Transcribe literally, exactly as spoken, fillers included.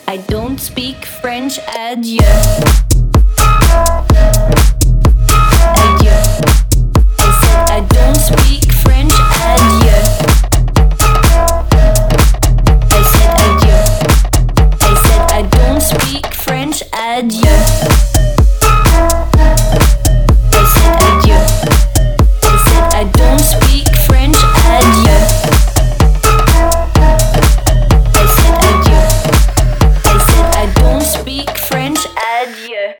I don't speak French. Adieu. Adieu. I said I don't speak French. Adieu. I said adieu. I said I don't speak French. Adieu.